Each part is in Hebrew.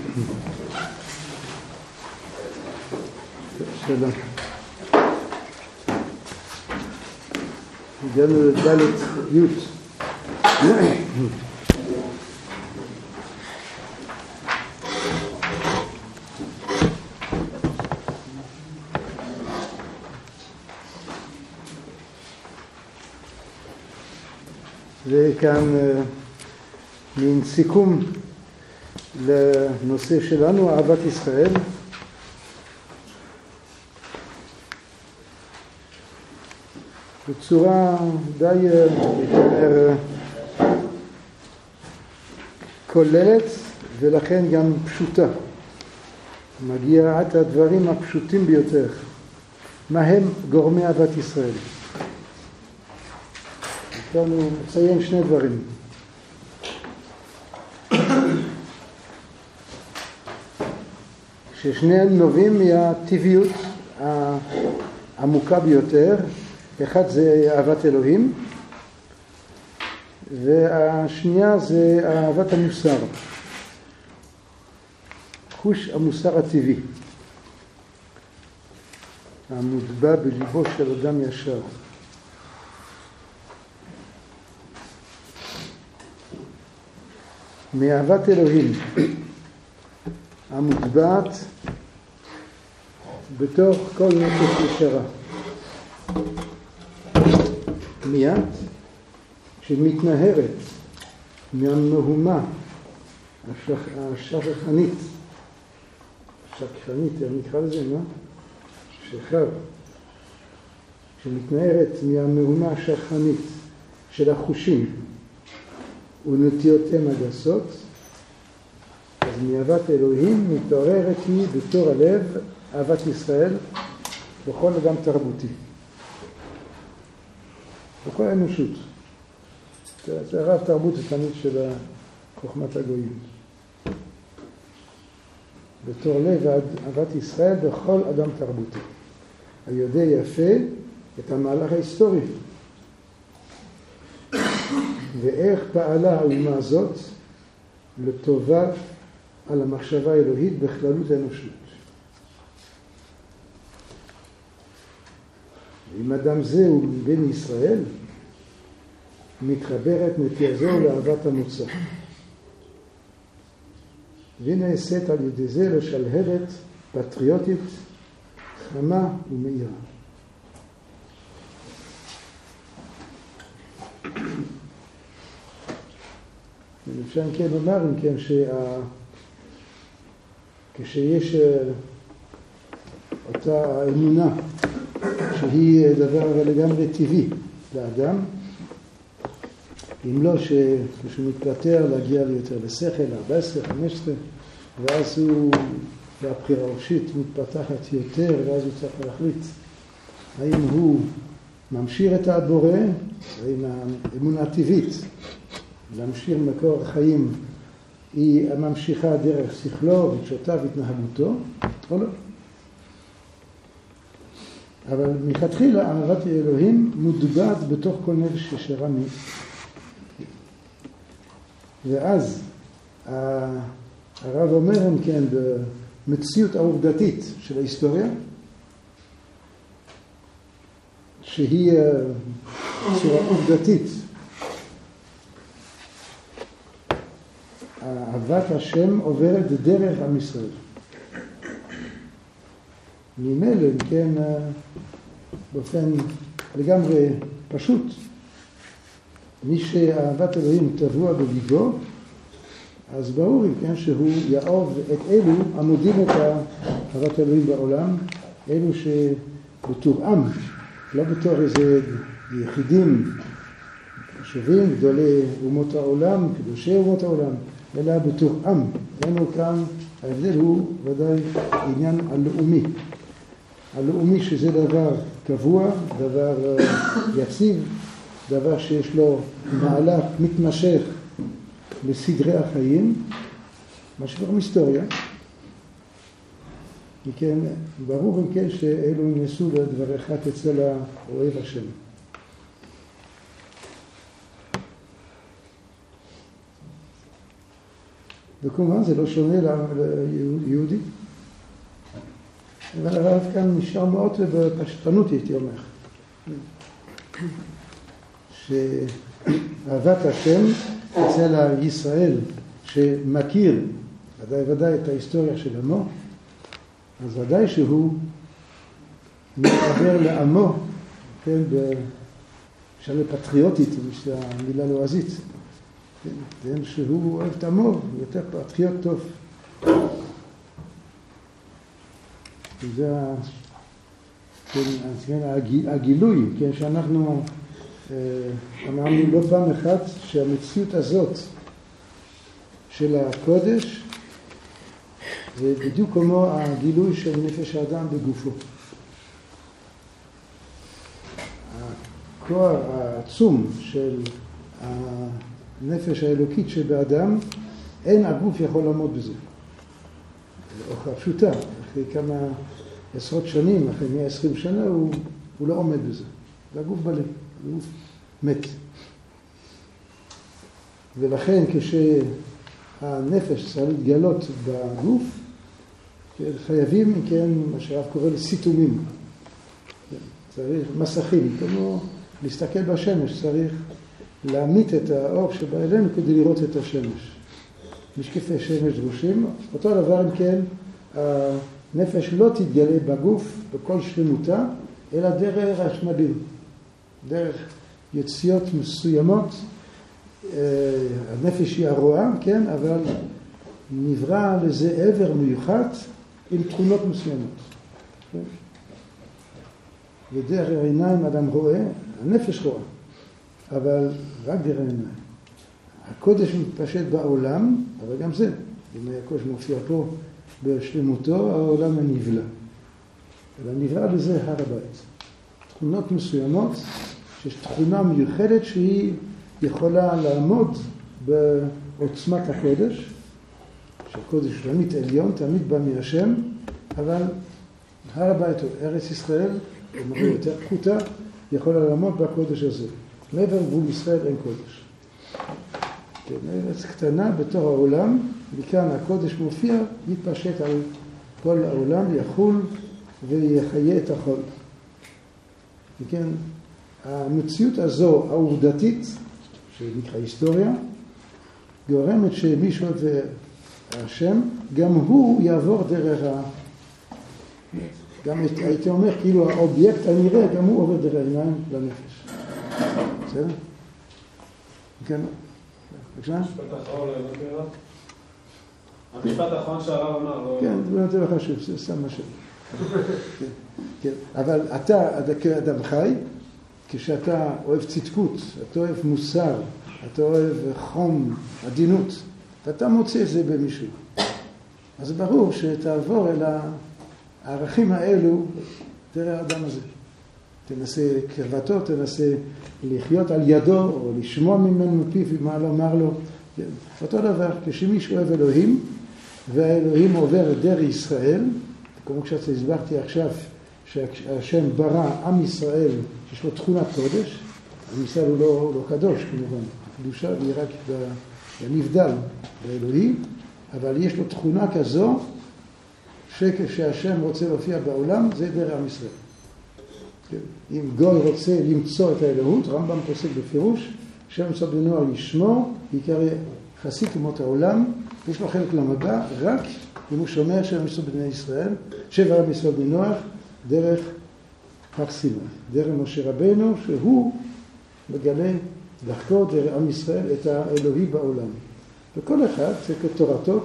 שלום. הגענו לדלת י'. זה כאן מין סיכום לנושא שלנו, אהבת ישראל. בצורה די כוללת ולכן גם פשוטה. מגיע עד הדברים הפשוטים ביותר. מה הם גורמי אהבת ישראל? אנחנו נציין שני דברים. ששניהם נובעים מהטבעיות העמוקה ביותר. אחד זה אהבת אלוהים, והשנייה זה אהבת המוסר. חוש המוסר הטבעי. המוטבע בליבו של אדם ישר. מאהבת אלוהים המוטבעת בתוך כל נפש ישרה. מיד שמתנהרת מהמהומה השכחנית, נקרא לזה, מה? שכב, שמתנהרת מהמהומה השכחנית של החושים ונטיותיהם הגסות, אז מאהבת אלוהים מתעוררת היא בתור הלב אהבת ישראל בכל אדם תרבותי, בכל האנושות. זה הרב תרבות זה תמיד של חוכמת הגויים. בתור לב אהבת ישראל בכל אדם תרבותי. היודע יפה את המהלך ההיסטורי. ואיך פעלה האומה הזאת לטובה על המחשבה האלוהית בכללות האנושות. אם אדם זה הוא בן ישראל, מתחברת נטייה זו לאהבת המוצא. ונעשית על ידי זה לשלהבת פטריוטית, חמה ומאירה. אפשר כן לומר אם כן כשיש אותה אמונה שהיא דבר לגמרי טבעי לאדם, אם לא כשהוא מתפטר להגיע ליותר לשכל, 14, 15, ואז והבחירה החופשית מתפתחת יותר, ואז הוא צריך להחליט האם הוא ממשיך את הבורא, האם האמונה הטבעית להמשיך מקור החיים היא הממשיכה דרך שכלו ותשותיו והתנהגותו, או לא. אבל מלכתחילה אהבת אלוהים מוטבעת בתוך כל נפש ישרה מי. ואז הרב אומר אם כן במציאות העובדתית של ההיסטוריה, שהיא צורה עובדתית, אהבת השם עוברת דרך עם ישראל. ממילא, כן, באופן לגמרי פשוט, מי שאהבת אלוהים טבוע בליבו, אז ברור כן שהוא יאהב את אלו המודים את אהבת אלוהים בעולם, אלו שבתור עם, לא בתור איזה יחידים חשובים, גדולי אומות העולם, קדושי אומות העולם, אלא בתור עם. לנו כאן ההבדל הוא ודאי עניין הלאומי. הלאומי שזה דבר קבוע, דבר יציב, דבר שיש לו מהלך מתמשך בסדרי החיים, מה שקוראים היסטוריה. וכן, ברור אם כן שאלו נסו לדבר אחד אצל האוהב השם. וכמובן זה לא שונה ליהודי. אבל הרב כאן נשאר מאוד בפשטנות, הייתי אומר. שאהבת השם אצל ישראל שמכיר ודאי את ההיסטוריה של עמו, אז ודאי שהוא מתחבר לעמו, כן, בשאלה פטריוטית, המילה לועזית, כן, שהוא אוהב את עמו, יותר פטריוט טוב. זה הגילוי, כן, שאנחנו אמרנו לא פעם אחת שהמציאות הזאת של הקודש זה בדיוק כמו הגילוי של נפש האדם בגופו. הכוח העצום של הנפש האלוקית שבאדם, אין הגוף יכול לעמוד בזה. הוכחה פשוטה, אחרי כמה עשרות שנים, אחרי 120 שנה, הוא לא עומד בזה. זה הגוף בלב, הגוף מת. ולכן כשהנפש צריך להתגלות בגוף, חייבים, כן, מה שהרב קורא לסיתומים. צריך מסכים, כמו להסתכל בשמש, צריך להמיט את האור שבא אלינו כדי לראות את השמש. משקפי שמש דרושים, אותו דבר אם כן, הנפש לא תתגלה בגוף בכל שלמותה, אלא דרך השמדים, דרך יציאות מסוימות. הנפש היא הרואה, כן, אבל נברא לזה עבר מיוחד עם תכונות מסוימות. כן? ודרך העיניים אדם רואה, הנפש רואה, אבל רק דרך העיניים. הקודש מתפשט בעולם, אבל גם זה, אם הקודש מופיע פה בשלמותו, העולם הנבלע. אבל נברא לזה הר הבית. תכונות מסוימות, שיש תכונה מיוחדת שהיא יכולה לעמוד בעוצמת הקודש, שהקודש תמיד עליון, תמיד בא מהשם, אבל הר הבית או ארץ ישראל, במקום יותר פחותה, יכולה לעמוד בקודש הזה. מעבר גבול ישראל אין קודש. ארץ קטנה בתור העולם, וכאן הקודש מופיע, יתפשט על כל העולם, יחול ויחיה את החול. וכן, המציאות הזו העובדתית, שנקרא היסטוריה, גורמת שמישהו והשם, גם הוא יעבור דרך גם הייתי אומר, כאילו האובייקט הנראה, גם הוא עובר דרך העיניים לנפש. בסדר? כן. בבקשה? המשפט האחרון לא הבנתי רב? המשפט האחרון שהרב אמר, כן, זה יותר חשוב, זה שם משהו. כן, אבל אתה, כאדם חי, כשאתה אוהב צדקות, אתה אוהב מוסר, אתה אוהב חום, עדינות, ואתה מוצא את זה במישהו. אז ברור שתעבור אל הערכים האלו דרך האדם הזה. תנסה קרבתו, תנסה לחיות על ידו, או לשמוע ממנו מפיו מה לומר לו. אותו דבר, כשמישהו אוהב אלוהים, והאלוהים עובר דרך ישראל, כמו כשאתה הסברתי עכשיו, שהשם ברא עם ישראל, שיש לו תכונת קודש, עם ישראל הוא לא קדוש כמובן, הקדושה היא רק בנבדל באלוהים, אבל יש לו תכונה כזו, שכשהשם רוצה להופיע בעולם, זה דרך עם ישראל. אם גוי רוצה למצוא את האלוהות, רמב"ם פוסק בפירוש, שם למצוא בני נוער לשמור, יקרא חסיד אומות העולם, יש לו חלק למדע, רק אם הוא שומע שם למצוא בני ישראל, שבע עם ישראל בני נוער, דרך הר סיני, דרך משה רבנו, שהוא מגלה לחקור דרך עם ישראל את האלוהי בעולם. וכל אחד כתורתו,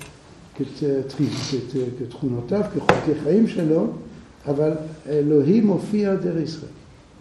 כתכונותיו, כחוקי חיים שלו, אבל אלוהים מופיע דרך ישראל.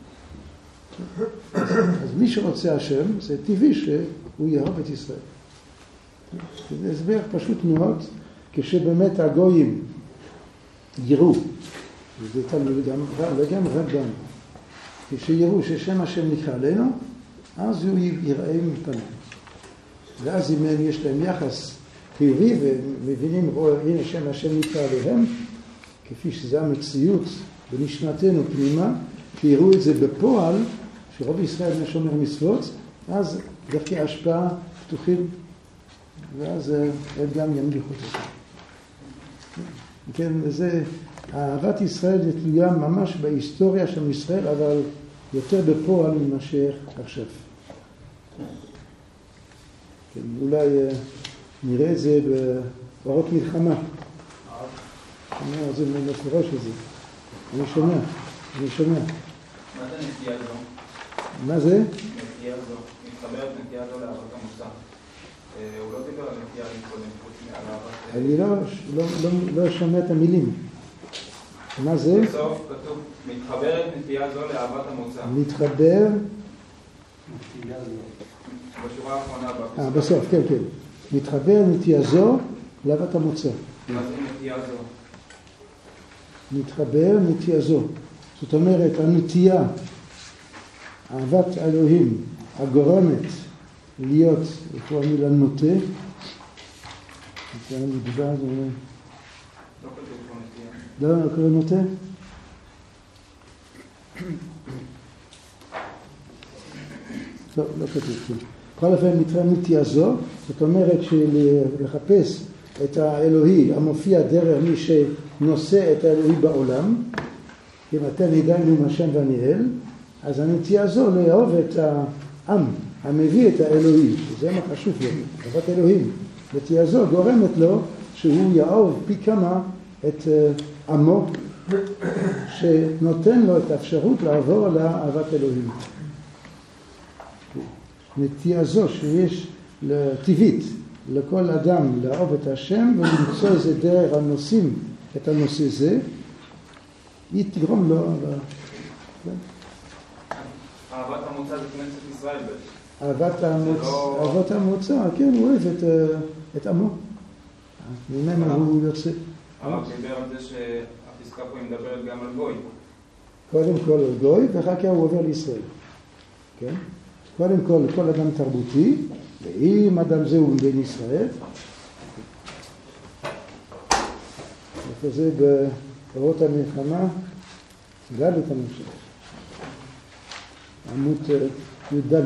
אז מי שרוצה השם, זה טבעי שהוא יאהב את ישראל. זה הסבר פשוט מאוד, כשבאמת הגויים יראו, וזה תלוי גם רבם, כשיראו ששם השם נקרא עלינו, אז הוא יראה מפניהם. ואז אם יש להם יחס חיובי ומבינים, הנה שם השם נקרא עליהם, כפי שזה המציאות בנשמתנו פנימה, שיראו את זה בפועל, שרוב ישראל שומר מצוות, אז דרכי ההשפעה פתוחים ואז הם גם ימליכו אותו. כן, וזה, אהבת ישראל זה תלויה ממש בהיסטוריה של ישראל, אבל יותר בפועל ממשך עכשיו. כן, אולי נראה את זה באורות מלחמה. זה מפורש לזה. אני שומע. מה זה נטייה זו? מה זה? נטייה זו. מתחברת נטייה זו לאהבת המוצא. הוא לא דיבר על נטייה קודם, חוץ מאהבת... אני לא שומע את המילים. מה זה? בסוף כתוב, מתחברת נטייה זו לאהבת המוצא. מתחבר? בשורה האחרונה. בסוף, כן. מתחבר נטייה זו לאהבת המוצא. מה זה נטייה זו? מתחבר נטייה זו. זאת אומרת, הנטייה, אהבת אלוהים, הגורמת להיות, איפה המילה נוטה, זה מדבר, זה אומר... לא כתוב פה נטייה. לא קורא נוטה? לא כתוב. בכל אופן, נטייה זו, זאת אומרת שלחפש את האלוהי המופיע דרך מי שנושא את האלוהי בעולם, אם אתם הגענו עם השם והניאל, אז הנטייה זו לאהוב את העם המביא את האלוהי, שזה מה חשוב לו, אהבת אלוהים. נטייה זו גורמת לו שהוא יאהוב פי כמה את עמו, שנותן לו את האפשרות לעבור לאהבת אלוהים. נטייה זו שיש טבעית לכל אדם לאהוב את השם ולמצוא איזה דרך הנושאים את הנושא זה, היא תגרום לו... אהבת המוצא זה כנסת ישראל בעצם. אהבת המוצא, כן, הוא אוהב את עמו. ממנו הוא יוצא. הרב דיבר על זה שהפסקה פה מדברת גם על גוי. קודם כל על גוי, ואחר כך הוא עובר לישראל. כן? קודם כל, כל אדם תרבותי, ואם אדם זה הוא בן ישראל, איפה זה באורות המלחמה, גל את המשך. עמוד י"ד.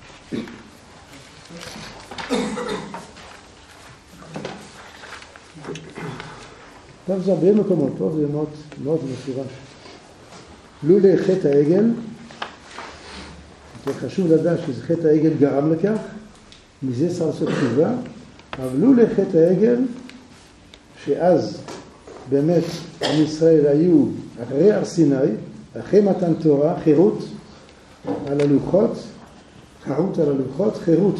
טוב, זה הרבה מקומות, טוב, זה מאוד מפורש. לולא חטא העגל, זה חשוב לדעת שזה חטא העגל גרם לכך, מזה צריך לעשות תשובה, אבל לולא חטא העגל, שאז באמת עם ישראל היו אחרי הר סיני, אחרי מתן תורה, חירות על הלוחות, חירות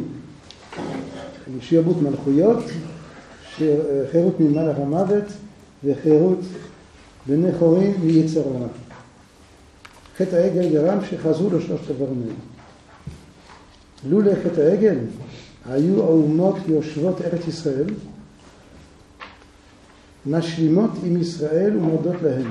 משעבוד מלכויות, חירות ממלך המוות, וחירות בני חורין מיצר הרע. חטא העגל גרם שחזרו לשלושת הדברים האלה. לולא חטא העגל, היו האומות יושבות ארץ ישראל, משלימות עם ישראל ומודות להם.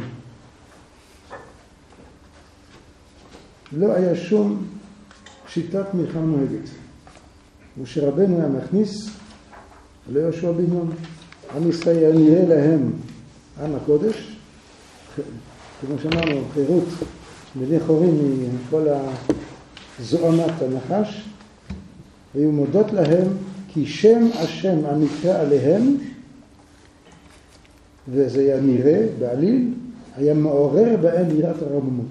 לא היה שום שיטת מלחמה נוהגת. משה רבנו היה מכניס, לא יהושע בן נון. עם ישראל היה נראה להם עם הקודש, כמו שאמרנו, חירות בני חורין מכל הזוהמת הנחש, היו מודות להם כי שם השם הנקרא עליהם, וזה היה נראה בעליל, היה מעורר בהם יראת הרוממות.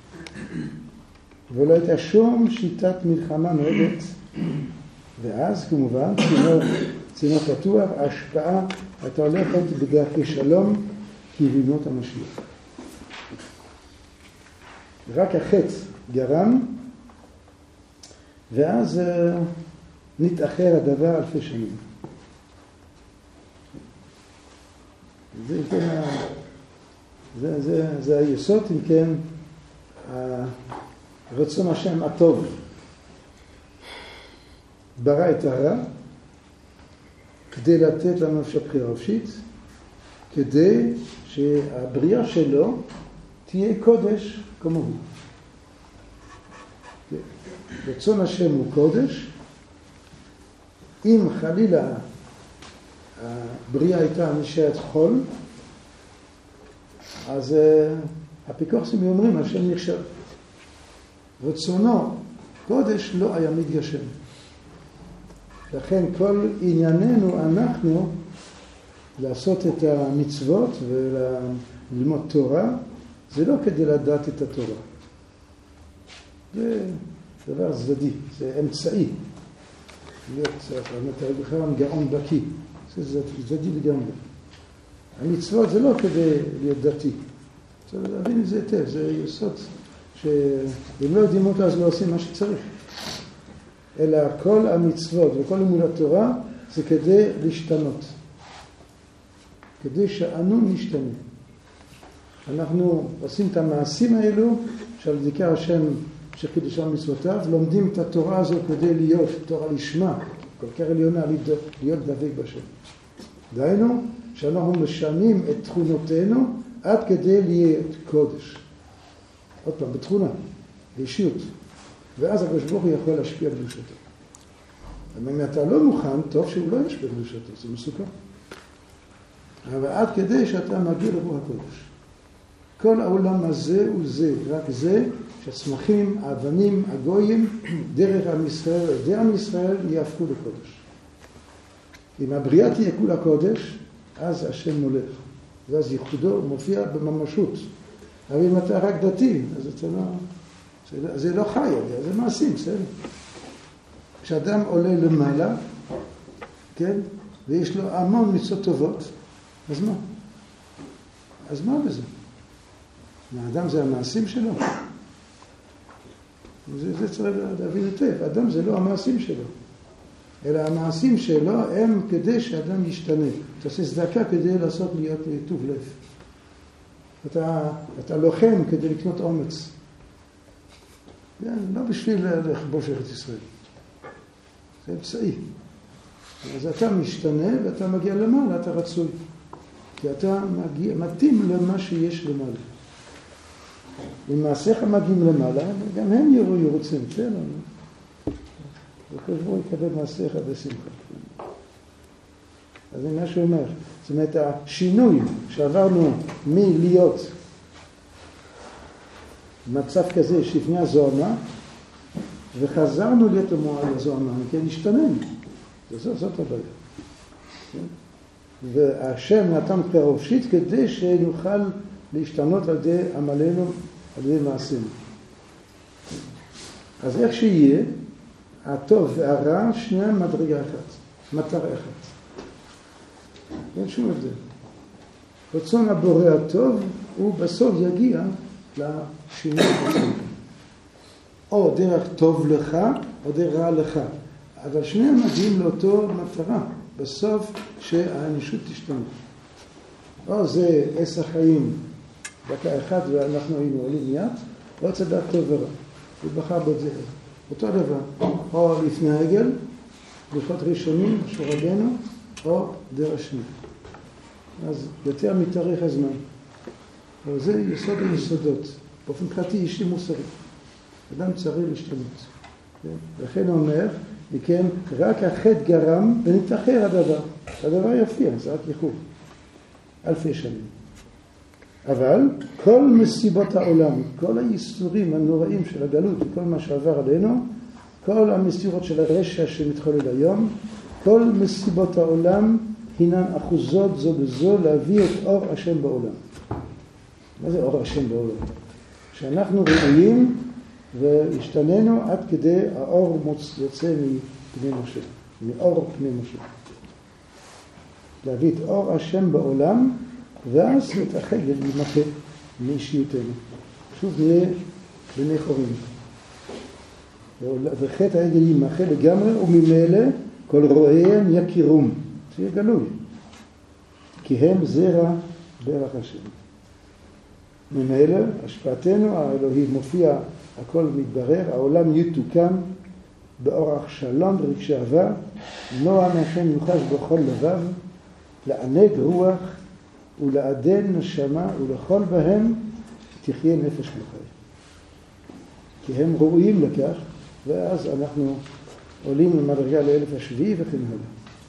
ולא הייתה שום שיטת מלחמה נוהגת. ואז כמובן, צינור פתוח, ההשפעה הייתה הולכת בדרכי שלום כבימות המשיח. רק החטא גרם, ואז נתאחר הדבר אלפי שנים. זה היסוד, אם כן, רצון השם הטוב. ברא את הרע כדי לתת לנו בחירה חופשית, כדי שהבריאה שלו תהיה קודש כמו הוא. רצון השם הוא קודש. אם חלילה הבריאה הייתה נשארת חול, אז הפיקורסים אומרים השם נכשל. רצונו קודש לא היה מתגשם. לכן כל ענייננו אנחנו לעשות את המצוות וללמוד תורה, זה לא כדי לדעת את התורה. זה דבר צדדי, זה אמצעי. להיות בכלל גאון בקי, זה צדדי לגמרי. המצוות זה לא כדי להיות דתי. צריך להבין את זה היטב, זה יסוד שאם לא יודעים אותו אז לא עושים מה שצריך. אלא כל המצוות וכל לימוד התורה זה כדי להשתנות. כדי שאנו נשתנה. אנחנו עושים את המעשים האלו שעל דיקר השם שחידשם מצוותיו, לומדים את התורה הזו כדי להיות תורה לשמה, כל כך עליונה, להיות דבק בשם. דהיינו שאנחנו משנים את תכונותינו עד כדי להיות קודש. עוד פעם, בתכונה, באישיות. ואז הקדוש ברוך הוא יכול להשפיע בקדושתו. אבל אם אתה לא מוכן, טוב שהוא לא ישפיע בקדושתו, זה מסוכן. אבל עד כדי שאתה מגיע לרוח הקודש. כל העולם הזה הוא זה, רק זה שהצמחים, האבנים, הגויים, דרך עם ישראל, ידי עם ישראל יהפכו לקודש. אם הבריאה תהיה כולה קודש, אז השם מולך. ואז ייחודו מופיע בממשות. אבל אם אתה רק דתי, אז אתה לא... זה לא חי, זה מעשים, בסדר? כשאדם עולה למעלה, כן? ויש לו המון מצוות טובות, אז מה? אז מה בזה? האדם זה המעשים שלו. זה צריך להבין היטב. האדם זה לא המעשים שלו. אלא המעשים שלו הם כדי שאדם ישתנה. אתה עושה צדקה כדי לעשות להיות טוב לב. אתה לוחם כדי לקנות אומץ. לא בשביל לכבוש את ישראל. זה אמצעי. אז אתה משתנה ואתה מגיע למעלה, אתה רצוי. כי אתה מתאים למה שיש למעלה. אם מעשיך מגיעים למעלה, גם הם ירוצים, כן? וחשבו יקבל מעשיך בשמחה. אז זה מה שאומר. זאת אומרת, השינוי שעברנו מלהיות מצב כזה שלפני הזוהמה, וחזרנו להיות המועל הזוהמה, כן, השתננו. זאת הבעיה. והשם נתן פרופשית כדי שנוכל להשתנות על ידי עמלנו, על ידי מעשינו. אז איך שיהיה, הטוב והרע, שניהם מדרגה אחת, מטרה אחת. אין שום הבדל. רצון הבורא הטוב, הוא בסוף יגיע לשינוי בסוף. או דרך טוב לך, או דרך רע לך. אבל שניהם מגיעים לאותו מטרה, בסוף שהאנושות תשתנה. או זה עץ החיים, דקה אחת ואנחנו היינו עולים מיד, או צדק טוב ורע. הוא בחר בדרך. אותו דבר, או לפני העגל, לוחות ראשונים, שורבנו, או דרך שני. אז יותר מתארך הזמן. אבל זה יסוד היסודות. באופן פרטי אישי מוסרי. אדם צריך להשתנות. לכן הוא אומר, וכן, רק החטא גרם ונתאחר הדבר. הדבר יופיע, זה רק ייחוד. אלפי שנים. אבל כל מסיבות העולם, כל הייסורים הנוראים של הגלות, כל מה שעבר עלינו, כל המסירות של הרשע שמתחולל היום, כל מסיבות העולם הינן אחוזות זו בזו להביא את אור השם בעולם. מה זה אור השם בעולם? שאנחנו ראויים והשתננו עד כדי האור יוצא מפני משה, מאור פני משה. להביא את אור השם בעולם, ואז את החגל יימחה מאישיותנו. שוב נהיה בני חורים. וחטא העגל יימחה לגמרי, וממילא כל רואיהם יכירום. זה יהיה גלוי. כי הם זרע ברך השם. ממילא, השפעתנו האלוהי מופיע, הכל מתברר, העולם יתוקן באורח שלום ורגשי אהבה, נועם השם יוחש בכל לבב, לענג רוח ולעדן נשמה ולכל בהם תחיה נפש לחי. כי הם ראויים לכך, ואז אנחנו עולים למדרגה לאלף השביעי וכן הלאה.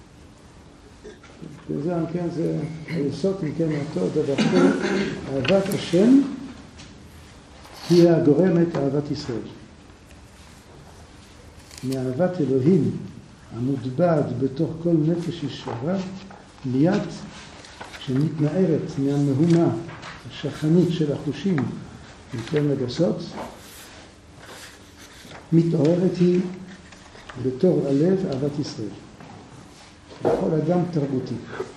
וזה כן, זה היסוד, כן, אותו דבר פה, אהבת השם היא הגורמת אהבת ישראל. מאהבת אלוהים המוטבעת בתוך כל נפש ישרה, מיד שמתנערת מהמהומה השכנית של החושים יותר מגסות, מתעוררת היא בתור הלב אהבת ישראל. לכל אדם תרבותי.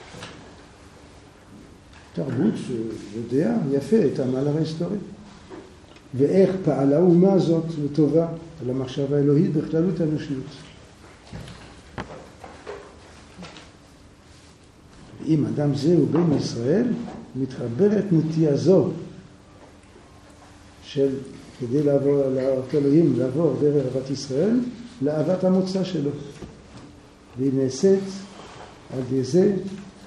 תרבות שיודע יפה את המעלה ההיסטורי. ואיך פעלה האומה הזאת לטובה על המחשבה האלוהית בכללות האנושיות. אם אדם זה הוא בן ישראל, מתחברת נטייה זו של כדי לעבור אלוהים, לעבור דרך אהבת ישראל, לאהבת המוצא שלו. והיא נעשית על ידי זה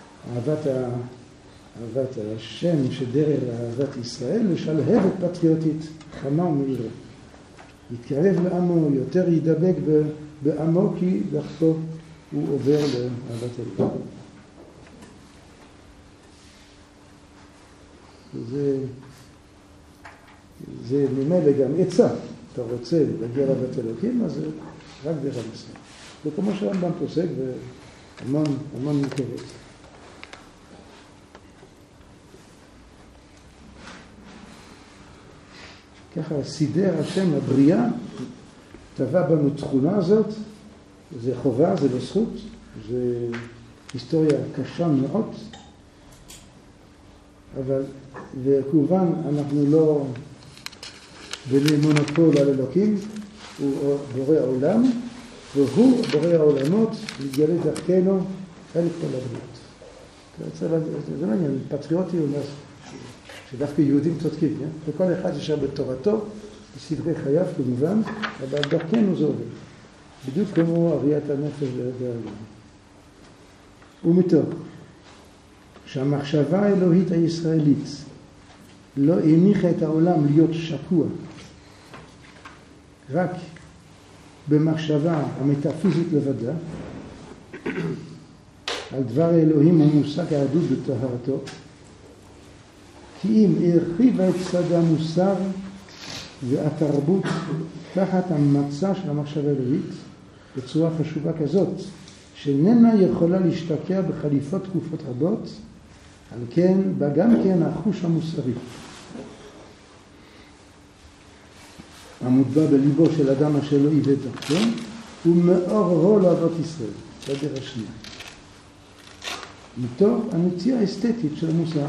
אהבת השם שדרך אהבת ישראל משלהבת פטריוטית, חמה ומהירה. יתקרב לעמו, יותר ידבק בעמו כי דרכו הוא עובר לאהבת אלוהים. זה ממילא גם עצה. אתה רוצה להגיע לאהבת אלוהים, אז זה רק דרך המסע. זה כמו שהרמב"ם פוסק והמון מקורות. ככה סידר השם הבריאה, טבע בנו תכונה הזאת, זה חובה, זה לא זכות, זה היסטוריה קשה מאוד, אבל וכמובן אנחנו לא בלי מונופול על אלוקים, הוא בורא העולם, והוא בורא העולמות, מתגלה דרכנו אל כל הבריאות. זה מעניין, פטריוטי הוא אומר שדווקא יהודים צודקים, וכל אחד ישר בתורתו, בסדרי חייו כמובן, אבל דרכנו זה עובד. בדיוק כמו הריית הנפש והעולם. ומתוך שהמחשבה האלוהית הישראלית לא הניחה את העולם להיות שקוע רק במחשבה המטאפיזית לבדה, על דבר האלוהים המושג העדות בטהרתו, כי אם הרחיבה את צד המוסר והתרבות תחת המצע של המחשבה האלוהית בצורה חשובה כזאת, שאיננה יכולה להשתקע בחליפות תקופות רבות, על כן, גם כן החוש המוסרי. המוטבע בליבו של אדם אשר לא איבד דרכו, הוא מאורו לאהבת ישראל, בדרך השנייה. מתוך הנטייה האסתטית של המוסר,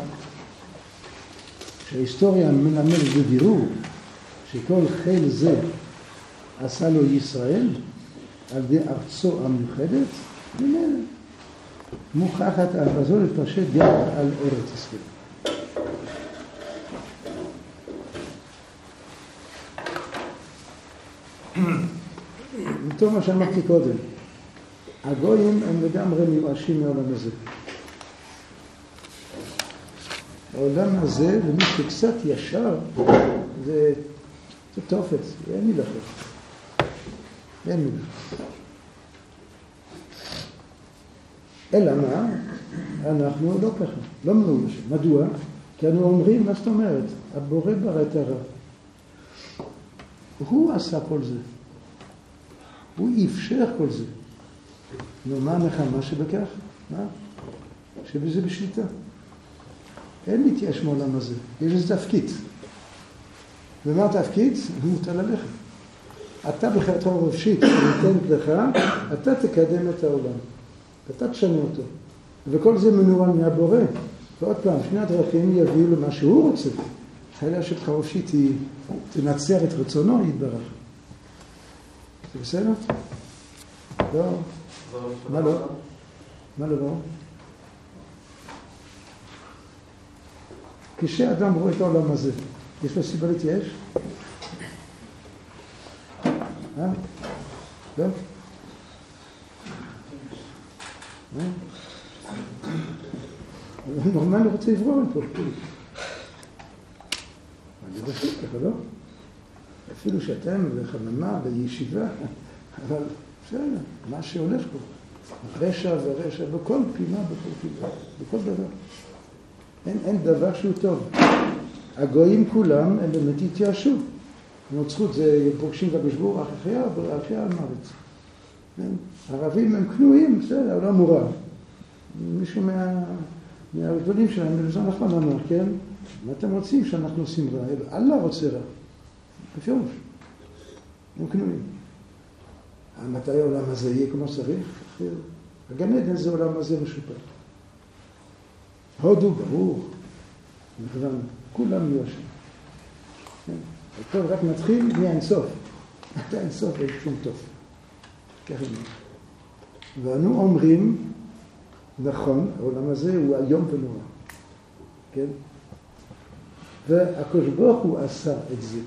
שההיסטוריה מלמדת בבירור שכל חיל זה עשה לו ישראל על ידי ארצו המיוחדת, ומילא מוכחת אהבה זו לפשט גם על ארץ ישראל. מתוך מה שאמרתי קודם, הגויים הם לגמרי מיואשים מהעולם הזה. העולם הזה, למי שקצת ישר, זה תופת, אין מילה אחת. אין מילה. אלא מה? אנחנו לא ככה, לא מאוישים. מדוע? כי אנו אומרים, מה זאת אומרת? הבורא ברא את הרע. הוא עשה כל זה. הוא אפשר כל זה. נו, מה הנחמה שבכך? מה? שבזה בשליטה. אין מתייאש מעולם הזה. יש איזה תפקיד. ומה התפקיד? הוא מוטל עליך. אתה בחרתו רבשית, ניתנת לך, אתה תקדם את העולם. אתה תשנה אותו. וכל זה מנוהל מהבורא. ועוד פעם, שני הדרכים יביאו למה שהוא רוצה. חיילה של חרושית היא תנצר את רצונו, יתברך. זה בסדר? לא. מה לא? מה לא? כשאדם רואה את העולם הזה, יש לו סיבה להתייאש? לא? נורמלי רוצה לברור פה. אני דפוק, אבל לא. אפילו שאתם בחממה, בישיבה, אבל בסדר, מה שהולך פה. רשע ורשע, בכל פינה, בכל דבר. אין דבר שהוא טוב. הגויים כולם הם באמת התייאשו. נוצרות זה פוגשים בגשבור אחרי המוות. ערבים הם כנועים, בסדר, אבל לא מורא. מישהו מהגדולים שלהם, זה נכון אמר, כן? מה אתם רוצים שאנחנו עושים רע? אללה רוצה רע. בפירוש. הם כנועים. מתי העולם הזה יהיה כמו שצריך? הגן עדן זה עולם הזה משופר. הודו ברור. מכוון, כולם יהיו שם. הכל רק מתחיל מהאינסוף. אתה אינסוף ואין שום טוב. ככה נראה. ואנו אומרים, נכון, העולם הזה הוא היום ונורא. כן? והקדוש ברוך הוא עשה את זה.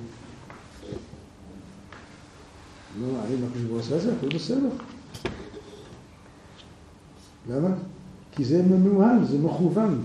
נו, האם הקדוש ברוך הוא עשה את זה? הכל בסדר. למה? כי זה מנוהל, זה מכוון.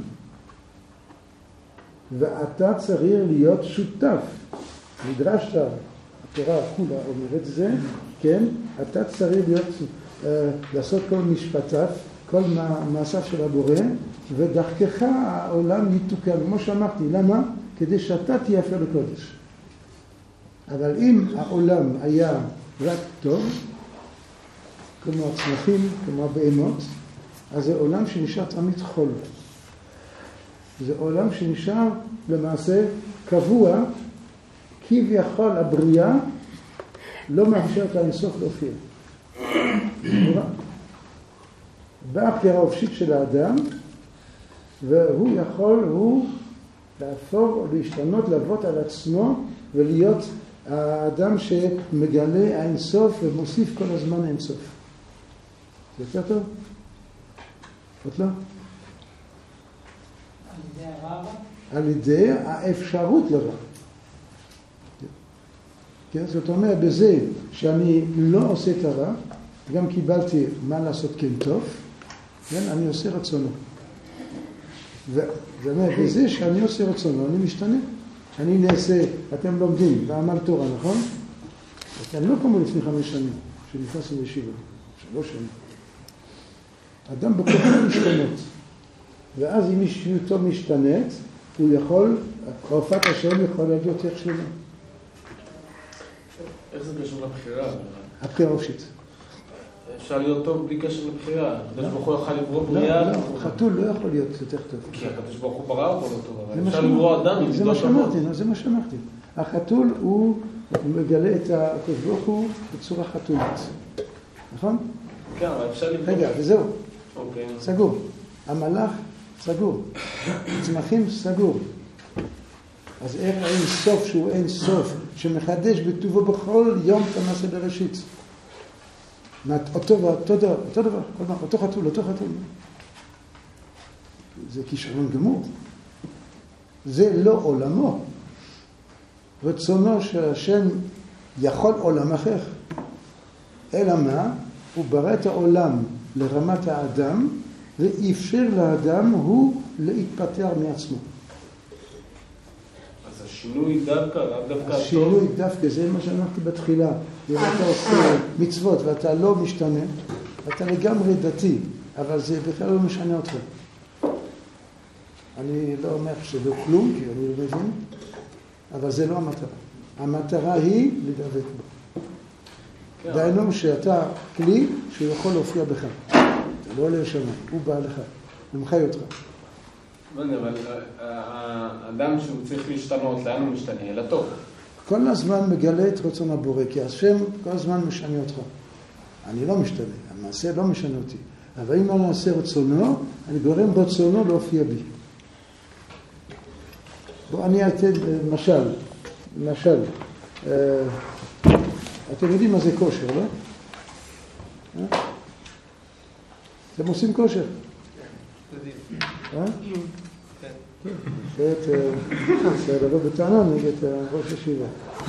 ואתה צריך להיות שותף. נדרשת, התורה כולה אומרת זה, כן? אתה צריך להיות, לעשות כל משפטיו, כל מעשיו של הבורא, ודרכך העולם יתוקן. כמו שאמרתי, למה? כדי שאתה תהיה אפילו לקודש. אבל אם העולם היה רק טוב, כמו הצמחים, כמו הבהמות, אז זה עולם שנשאר תמיד חול. זה עולם שנשאר למעשה קבוע, כביכול הבריאה לא מאפשרת לאינסוף להופיע. באה הבחירה החופשית של האדם, והוא יכול, הוא להפוך, להשתנות, לעבוד על עצמו, ולהיות האדם שמגלה האינסוף ומוסיף כל הזמן האינסוף. זה יותר טוב? עוד לא? על ידי הרע? על ידי האפשרות לרע. כן? זאת אומרת, בזה שאני לא עושה את הרע, גם קיבלתי מה לעשות כן טוב, כן? אני עושה רצונו. זאת אומרת, בזה שאני עושה רצונו, אני משתנה. אני נעשה, אתם לומדים בעמל תורה, נכון? אתם לא כמו לפני 5 שנים, שנכנסים לישיבה, 3 שנים. אדם בכוחו משתנות. ואז אם אישיותו משתנית, הוא יכול, הופעת השם יכול להיות איך שלמה. איך זה קשור לבחירה? הבחירה חופשית. אפשר להיות טוב בלי קשר לבחירה. הקדוש ברוך הוא יכול לברוא בריאה. לא, חתול לא יכול להיות יותר טוב. כי הקדוש ברוך הוא ברא אותו לא טוב, אבל אפשר לברוא אדם עם מידות טובות. זה מה שאמרתי. החתול הוא מגלה את הקדוש ברוך הוא בצורה חתולית. נכון? כן, אבל אפשר לברוא. רגע, וזהו. אוקיי. סגור. המלאך סגור. צמחים סגור. אז איך אין סוף שהוא אין סוף, שמחדש בטובו בכל יום את המעשה בראשית. אותו דבר, אותו חתול. זה כישרון גמור. זה לא עולמו. רצונו שהשם יכול עולם אחר. אלא מה? הוא ברא את העולם לרמת האדם, ואפשר לאדם הוא להתפטר מעצמו. אז השינוי דווקא, דווקא השינוי דווקא, זה מה שאמרתי בתחילה. אם אתה עושה מצוות ואתה לא משתנה, אתה לגמרי דתי, אבל זה בכלל לא משנה אותך. אני לא אומר שזה כלום, כי אני לא מבין, אבל זה לא המטרה. המטרה היא לדבק בו. דהיינו שאתה כלי שהוא יכול להופיע בך. אתה לא עולה לשמה, הוא בא לך, הוא מחי אותך. אבל האדם שהוא צריך להשתנות, לאן הוא משתנה? לטוב. כל הזמן מגלה את רצון הבורא, כי השם כל הזמן משנה אותך. אני לא משתנה, המעשה לא משנה אותי. אבל אם אני אעשה רצונו, אני גורם רצונו להופיע בי. בואו אני אתן משל. אתם יודעים מה זה כושר, לא? אתם עושים כושר? זה לבוא בטענה נגד ראש ישיבה.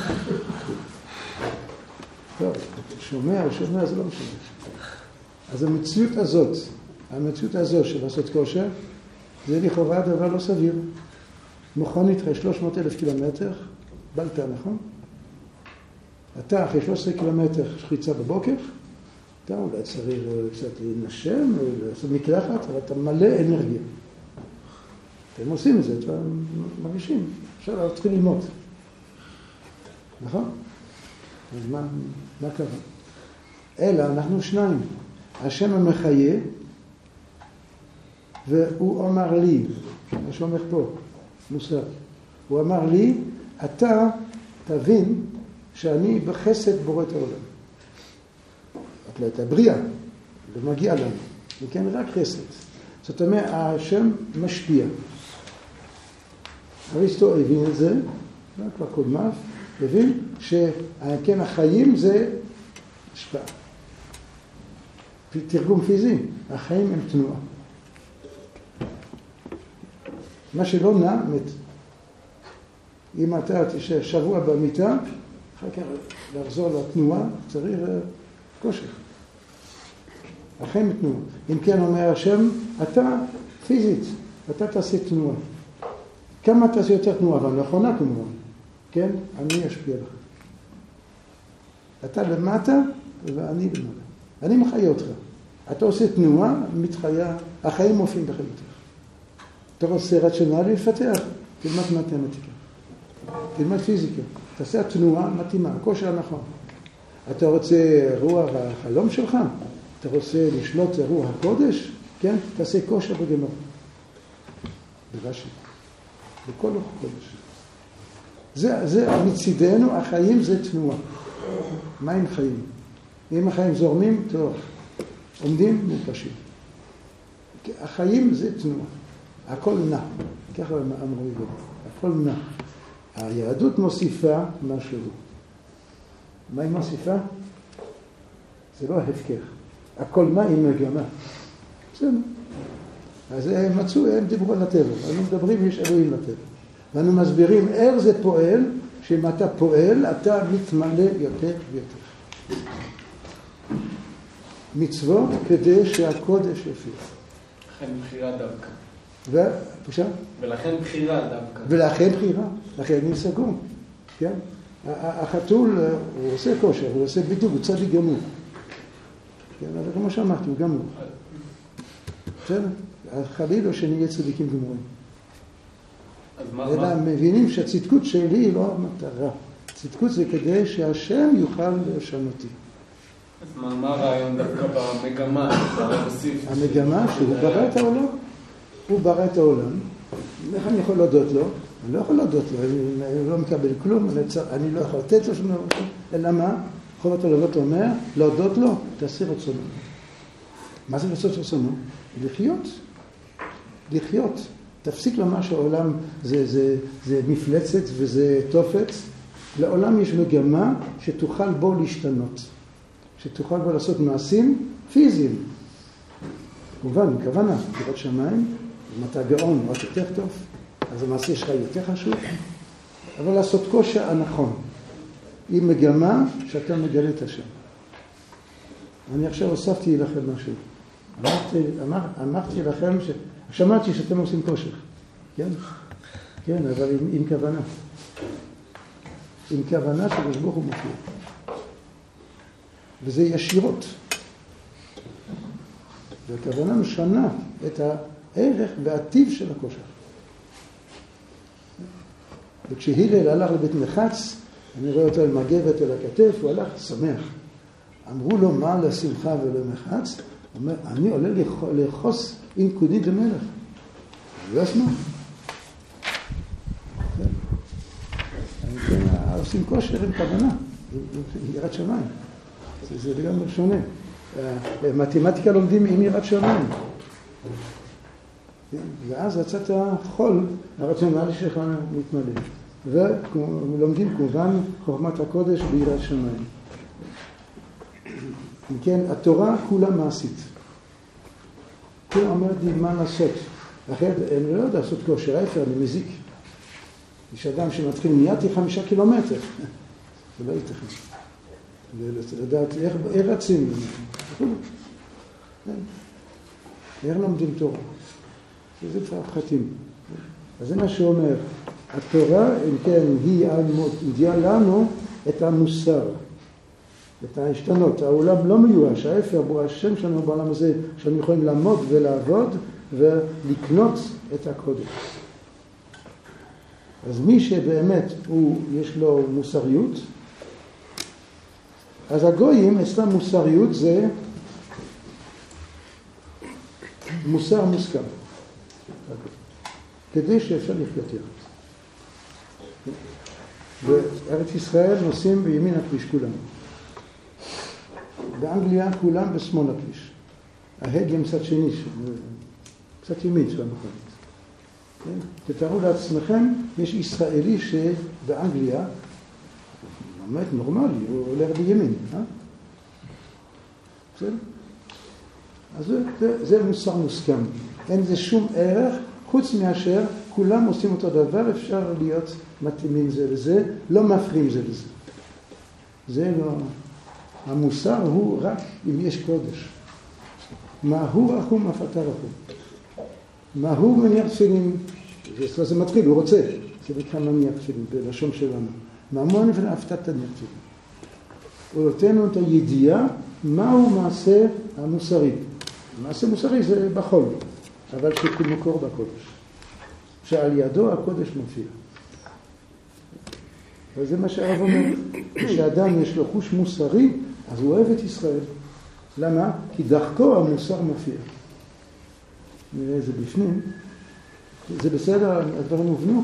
טוב, שומע, זה לא משנה. אז המציאות הזאת של לעשות כושר, זה לכאורה דבר לא סביר. מכונית אחרי 300,000 קילומטר, בלטה, נכון? אתה אחרי 13 קילומטר שחיצה בבוקר, אתה אולי צריך קצת לנשם, או לעשות מקלחת, אבל אתה מלא אנרגיה. אתם עושים את זה, אתם מרגישים. עכשיו צריכים ללמוד. נכון? אז מה קרה? אלא אנחנו שניים. השם המחיה, והוא אמר לי, מה שאומר פה, מוסר, הוא אמר לי, אתה תבין שאני בחסד בורא את העולם. את לא את הבריאה, לא מגיע לנו, וכן רק חסד. זאת אומרת, השם משפיע. אריסטו הבין את זה, כבר קודמיו, הבין שכן החיים זה השפעה. תרגום פיזי, החיים הם תנועה. מה שלא נע, מת. אם אתה תשאר שבוע במיטה, אחר כך לחזור לתנועה, צריך כושר. החיים תנועה. אם כן אומר השם, אתה פיזית, אתה תעשה תנועה. כמה תעשה יותר תנועה, אבל נכונה כמובן. כן? אני אשפיע לך. אתה למטה ואני למעלה. אני מחיה אותך. אתה עושה תנועה, מתחיה, החיים מופיעים בחייתך. אתה רוצה רציונלי לפתח, תלמד מתמטיקה. תלמד פיזיקה. תעשה תנועה מתאימה, הכושר הנכון. אתה רוצה רוח החלום שלך? אתה רוצה לשלוט רוח הקודש? כן? תעשה כושר בגמרא. ברש"י. בכל רוח הקודש. זה מצידנו, החיים זה תנועה. מה עם חיים? אם החיים זורמים, טוב. עומדים, מופשים. החיים זה תנועה. הכל נע. ככה אמרו לי. הכל נע. היהדות מוסיפה משהו. מה היא מוסיפה? זה לא ההפקר. הכל נע עם מגמה. בסדר. אז הם מצאו, הם דיברו על הטבע. אנחנו מדברים, יש אלוהים לטבע. ואנו מסבירים איך זה פועל, שאם אתה פועל, אתה מתמלא יותר ויותר. מצוות כדי שהקודש יופיע. לכן בחירה דווקא. ולכן בחירה דווקא. ולכן בחירה. לכן אני סגום. כן? החתול, הוא עושה כושר, הוא עושה בידוק, הוא צדיק גמור. כן? אבל כמו שאמרתי, הוא גמור. בסדר? חלילה שנהיה צדיקים גמורים. אלא מבינים שהצדקות שלי היא לא המטרה. צדקות זה כדי שהשם יוכל לשנותי. אז מה הרעיון דווקא במגמה? המגמה שהוא ברא את העולם. הוא ברא את העולם. איך אני יכול להודות לו? אני לא יכול להודות לו. אני לא מקבל כלום. אני לא יכול לתת לו שום דבר. אלא מה? חובת הלוות אומר, להודות לו, תעשה רצונו. מה זה לעשות רצונו? לחיות. לחיות. תפסיק לומר שהעולם זה מפלצת וזה תופץ. לעולם יש מגמה שתוכל בו להשתנות. שתוכל בו לעשות מעשים פיזיים. כמובן, מכוונה, בחירת שמיים, אם אתה גאון, רק יותר טוב, אז המעשה שלך יותר חשוב. אבל לעשות כושר הנכון. עם מגמה שאתה מגלה את השם. אני עכשיו הוספתי לכם משהו. אמרתי לכם שמעתי שאתם עושים כושר. כן? כן, אבל עם כוונה. עם כוונה שבשבוך הוא מופיע. וזה ישירות. והכוונה משנה את הערך והטיב של הכושר. וכשהילל הלך לבית מחץ, אני רואה אותו על מגבת אל הכתף, הוא הלך שמח. אמרו לו, מה לשמחה ולמחץ? הוא אומר, אני עולה לחוס אינקודית למלך. לא אשמח. עושים כושר עם כוונה, עם יראת שמיים. זה לגמרי שונה. מתמטיקה לומדים עם יראת שמיים. ואז יצאת חול, הרציונלי שלך מתמלא. ולומדים כמובן חוכמת הקודש ביראת שמיים. אם כן, התורה כולה מעשית. כולה אומרת לי מה לעשות. אחרת, אני לא יודע לעשות כושר, ההפך, אני מזיק. יש אדם שמתחיל מיד 5 קילומטר. זה לא ייתכן. ולדעת איך רצים. איך לומדים תורה. זה כבר פחתים. אז זה מה שאומר. התורה, אם כן, היא מודיעה לנו את המוסר. את ההשתנות. העולם לא מיואש. ההפך, בו השם שלנו בעולם הזה, שאנו יכולים לעמוד ולעבוד ולקנות את הקודש. אז מי שבאמת יש לו מוסריות, אז הגויים, אצלם מוסריות זה מוסר מוסכם. כדי שאפשר לחיות יחד. בארץ ישראל נוסעים בימין הכביש כולם. באנגליה כולם בשמאל הכביש. ההגה מצד שני, קצת ימין של המכונית. תתארו לעצמכם, יש ישראלי שבאנגליה, באמת נורמלי, הוא הולך בימין. בסדר? אז זה מוסר מוסכם. אין זה שום ערך, חוץ מאשר כולם עושים אותו דבר, אפשר להיות מתאימים זה לזה, לא מפריעים זה לזה. זה לא... המוסר הוא רק אם יש קודש. מהו רחום אף אתה רחום. מהו מניח תפילין, זה מתחיל, הוא רוצה. זה נקרא מניח תפילין, בלשון שלנו. ממון ואף אתה תניח תפילין. הוא נותן לנו את הידיעה, מהו מעשה המוסרי. מעשה מוסרי זה בחול, אבל שמקור בקודש. שעל ידו הקודש מופיע. וזה מה שהרב אומר. כשאדם יש לו חוש מוסרי, אז הוא אוהב את ישראל. למה? כי דרכו המוסר מופיע. נראה את זה בפנים. זה בסדר, הדברים הובנו?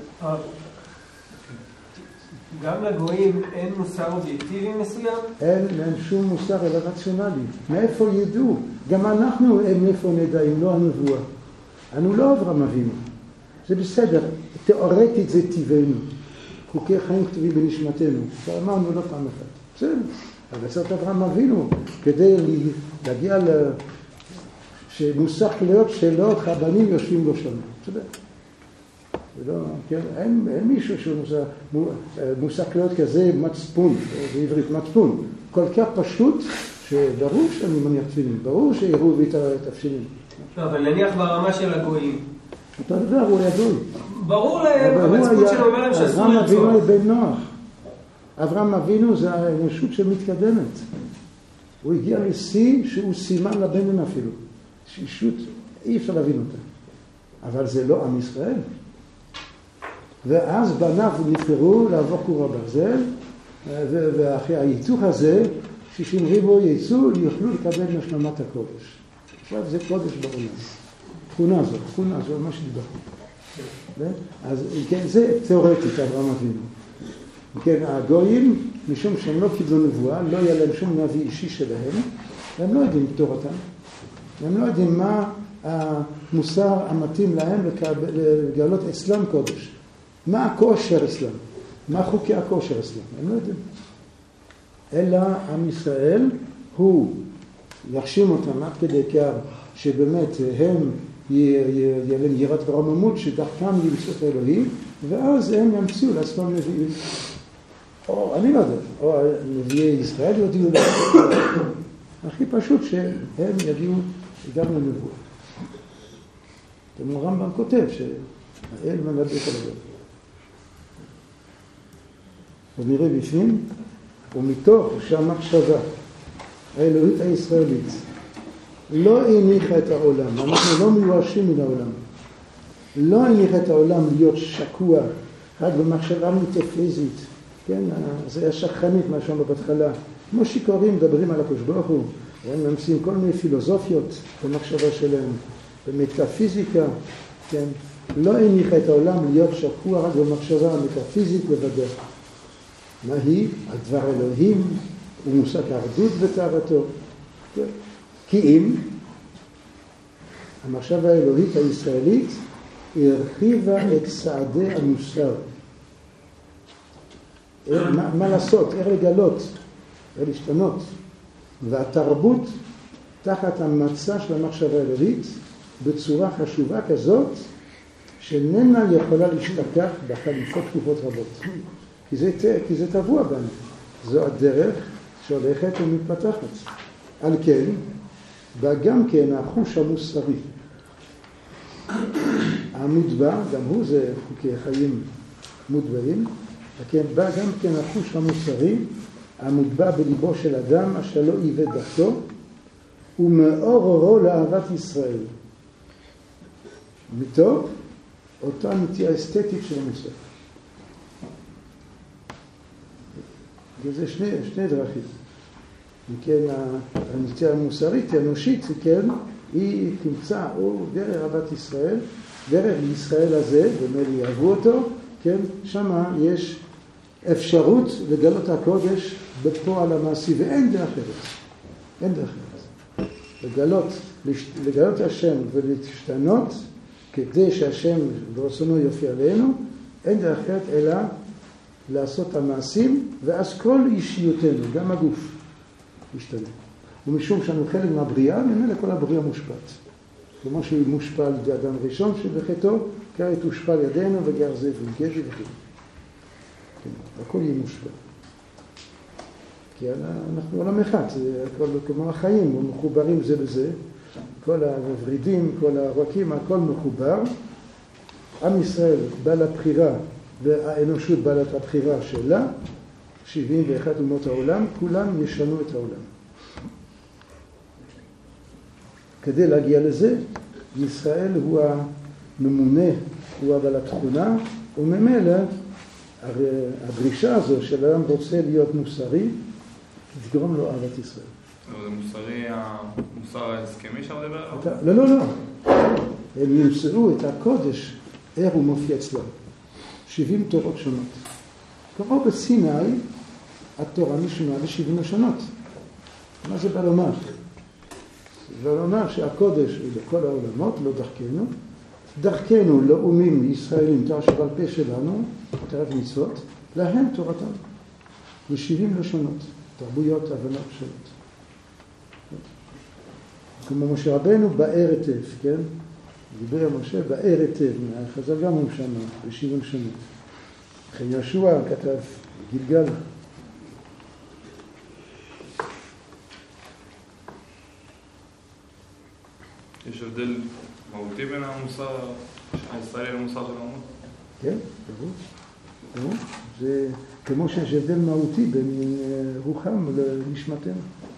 גם לגויים אין מוסר אובייקטיבי מסוים? אין שום מוסר אלא רציונלי. מאיפה ידעו? גם אנחנו מאיפה נדע אם לא הנבואה. אנו לא אברהם אבינו. זה בסדר, תיאורטית זה טבענו. חוקי חיים כתובים בנשמתנו. כבר אמרנו לא פעם אחת. בסדר. אבל צריך אברהם אבינו, כדי להגיע שמוסר כליות שלו, הבנים יושבים לו שם. בסדר. אין מישהו שהוא מוסר כליות כזה מצפון, בעברית מצפון. כל כך פשוט שברור שאני מניח תפילין, ברור שיראו את התפילין. לא, אבל נניח ברמה של הגויים. אותו דבר, הוא ידוי. ברור להם, המצפון שלו אומר להם שאסור אברהם לרצות. אבינו בן נוח. אברהם אבינו זה האנושות שמתקדמת. הוא הגיע לשיא שהוא סימן לבן אפילו. שישות, אי אפשר להבין אותה. אבל זה לא עם ישראל. ואז בניו נבחרו לעבור קור הברזל, ואחרי הייצוך הזה, 60 ריבו ייצאו, יוכלו לקבל משלמת הקודש. עכשיו זה קודש בעולם. תכונה זו, מה שדיברנו. אז כן, זה תיאורטית, אברהם אבינו. כן, הגויים, משום שהם לא קיבלו נבואה, לא היה להם שום נביא אישי שלהם, והם לא יודעים תורתם. הם לא יודעים מה המוסר המתאים להם לגלות אצלם קודש. מה הכושר אצלם? מה חוקי הכושר אצלם? הם לא יודעים. אלא עם ישראל הוא יחשים אותם עד כדי כך שבאמת הם ירד ורוממות שדרכם ימצאו את האלוהים, ואז הם ימצאו לעצמם נביאים. או אני לא יודע, או נביאי ישראל יודיעו להם. הכי פשוט שהם יביאו גם לנבואה. כמו רמב"ם כותב שהאל מלמד את הדבר. ונראה בפנים, ומתוך שהמחשבה האלוהית הישראלית לא הניחה את העולם, אנחנו לא מיואשים מן העולם, לא הניחה את העולם להיות שקוע רק במחשבה מטאפיזית, כן, זה היה שכחנית מה שאמרנו בהתחלה, כמו שיכורים מדברים על הקדוש ברוך הוא, הם ממציאים כל מיני פילוסופיות במחשבה שלהם, במטאפיזיקה, כן, לא הניחה את העולם להיות שקוע רק במחשבה המטאפיזית לבדה. מה היא? על דבר אלוהים ומושג האחדות וטהרתו. כי אם המחשבה האלוהית הישראלית הרחיבה את צעדי המוסר. מה לעשות? איך לגלות? איך להשתנות? והתרבות תחת המצע של המחשבה האלוהית בצורה חשובה כזאת שאיננה יכולה להשתכח בחליפות תקופות רבות. כי זה טבוע בנו. זו הדרך שהולכת ומתפתחת. על כן, בא גם כן החוש המוסרי. המוטבע, גם הוא זה חוקי חיים מוטבעים, וכן בא גם כן החוש המוסרי, המוטבע בליבו של אדם אשר לא איבד דרכו, ומאור אורו לאהבת ישראל. מתוך אותה נטייה אסתטית של המוסר. וזה שני דרכים. וכן הנטייה המוסרית, האנושית, כן, היא תמצא או דרך אהבת ישראל, דרך ישראל הזה, באמת יאהבו אותו, כן, שמה יש אפשרות לגלות הקודש בפועל המעשי, ואין דרך אחרת. אין דרך אחרת. לגלות השם ולהשתנות, כדי שהשם ברצונו יופיע עלינו, אין דרך אחרת אלא לעשות המעשים, ואז כל אישיותנו, גם הגוף, ישתנה. ומשום שאנו חלק מהבריאה, ממילא כל הבריאה מושפעת. כמו שהיא מושפע על ידי אדם ראשון שבחטאו, כעת הושפע על ידינו וגר זאב וגזי וכו'. כן, הכל יהיה מושפע. כי אנחנו עולם אחד, הכל כמו החיים, מחוברים זה בזה. כל הוורידים, כל הרקים, הכל מחובר. עם ישראל בעל הבחירה, והאנושות בעלת הבחירה שלה, 71 אומות העולם, כולם ישנו את העולם. כדי להגיע לזה, ישראל הוא הממונה, הוא בעל התכונה, וממילא הדרישה הזו של האדם רוצה להיות מוסרי, תגרום לו אהבת ישראל. זה מוסרי, המוסר ההסכמי שם לדבר? לא. הם ימצאו את הקודש, איך הוא מופיע אצלם. 70 תורות שונות. כמו בסיני, התורה נשמע ל70 שונות. מה זה בא לומר? זה בא לומר שהקודש הוא לכל העולמות, לא דרכנו. דרכנו לאומים לישראלים, תורה שבעל פה שלנו, תורת מצוות, להם תורתם. ו70 לשונות, תרבויות, הבנות שונות. כמו משה רבנו, באר היטב, כן? דיבר משה, באר היטב, חז"ל גם הוא שם, ב70 שונות. לכן יהושע כתב, גלגל. יש הבדל מהותי בין המוסר הישראלי למוסר של האומות? כן, ברור. זה כמו שיש הבדל מהותי בין רוחם לנשמתנו.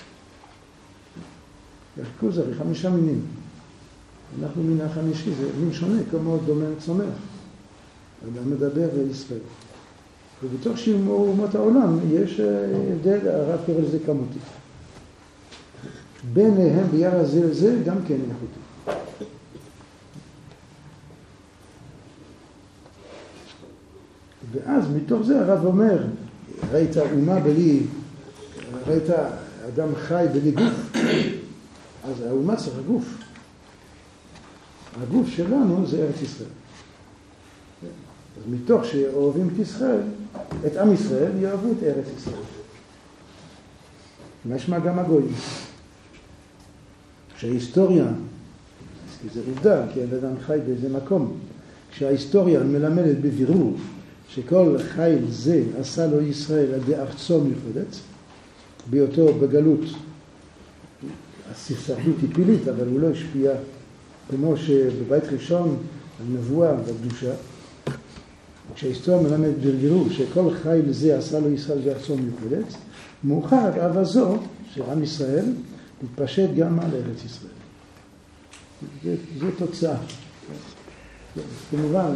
כוזרי, 5 מינים. אנחנו מן החמישי, זה מין שונה, כמו דומה צומח. אדם מדבר וישראל. ובתוך אומות העולם יש הבדל, הרב קורא לזה כמותי. ביניהם ביחס זה לזה גם כן איכותי. ואז מתוך זה הרב אומר, ראית אומה בלי, ראית אדם חי בלי גוף, אז האומה צריך הגוף. הגוף שלנו זה ארץ ישראל. אז מתוך שאוהבים את ישראל, את עם ישראל, יאהבו את ארץ ישראל. משמע גם הגויים. כשההיסטוריה, כי זה עובדה, כי האדם חי באיזה מקום, כשההיסטוריה מלמדת בבירור שכל חיל זה עשה לו ישראל על ידי ארצו מיוחדת, בהיותו בגלות, הספסרות היא פילית, אבל הוא לא השפיע כמו שבבית ראשון, הנבואה והקדושה, כשההיסטוריה מלמדת בבירור שכל חיל זה עשה לו ישראל בארצו מיוחדת, מאוחר אהבה זו של עם ישראל מתפשט גם על ארץ ישראל. זו תוצאה. כמובן,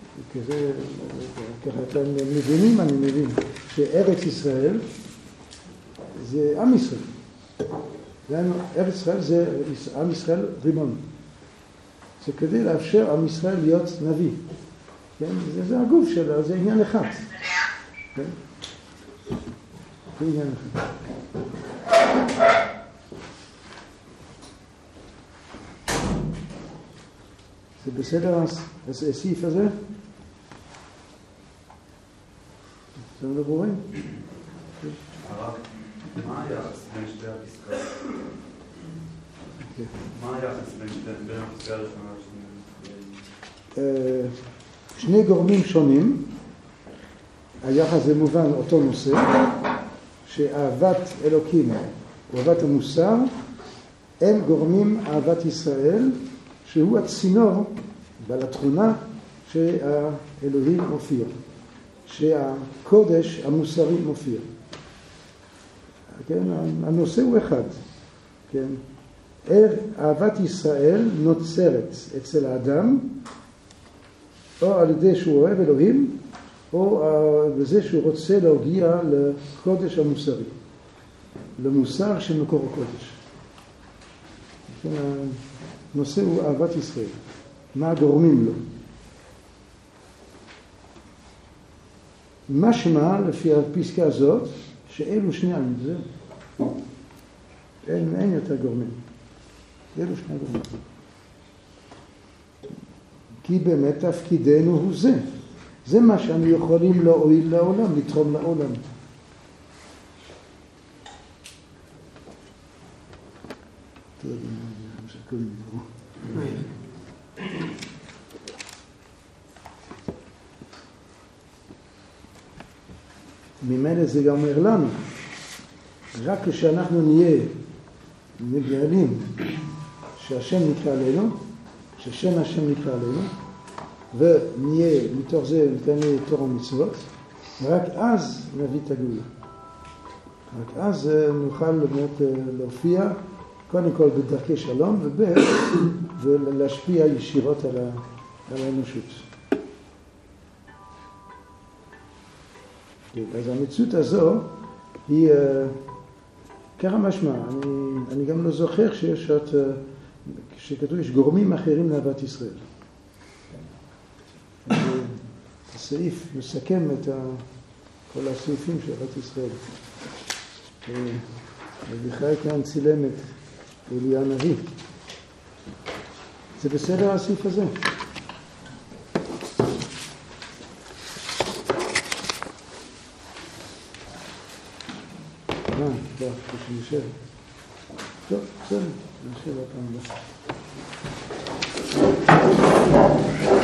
ככה אתם מבינים, אני מבין, שארץ ישראל זה עם ישראל. ארץ ישראל זה עם ישראל רימון. זה כדי לאפשר עם ישראל להיות נביא. כן? זה הגוף שלה, זה עניין אחד. כן? זה עניין אחד. זה בסדר הסעיף הזה? זה לא ברורים? הרב, מה היחס בין שתי הפסקאות? מה היחס בין הפסקה הראשונה לשנייה? שני גורמים שונים. היחס זה מובן אותו נושא, שאהבת אלוקים ואהבת המוסר הם גורמים אהבת ישראל, שהוא הצינור בעל התכונה שהאלוהים מופיע, שהקודש המוסרי מופיע. כן? הנושא הוא אחד. כן? אהבת ישראל נוצרת אצל האדם, או על ידי שהוא אוהב אלוהים, או בזה שהוא רוצה להגיע לקודש המוסרי. למוסר של מקור הקודש. הנושא הוא אהבת ישראל. מה הגורמים לו? משמע לפי הפסקה הזאת, שאלו שני המגזר. אין יותר גורמים. אלו שני גורמים. כי באמת תפקידנו הוא זה. זה מה שאנו יכולים להועיל לעולם, לתרום לעולם. ממילא זה גם אומר לנו, רק כשאנחנו נהיה מגלים שהשם נקרא לנו, ששם השם נקרא לנו, ונהיה מתוך זה נתנה תורה ומצוות, רק אז נביא את הגאולה. רק אז נוכל באמת להופיע קודם כל בדרכי שלום ולהשפיע ישירות על האנושות. אז המציאות הזו היא ככה משמע. אני גם לא זוכר שיש עוד, שכתוב יש גורמים אחרים לאהבת ישראל. הסעיף מסכם את כל הסעיפים של אהבת ישראל. אביחי כאן צילם את אליה הנביא. זה בסדר הסעיף הזה? טוב, נשב. טוב, בסדר, נשב הפעם הבאה.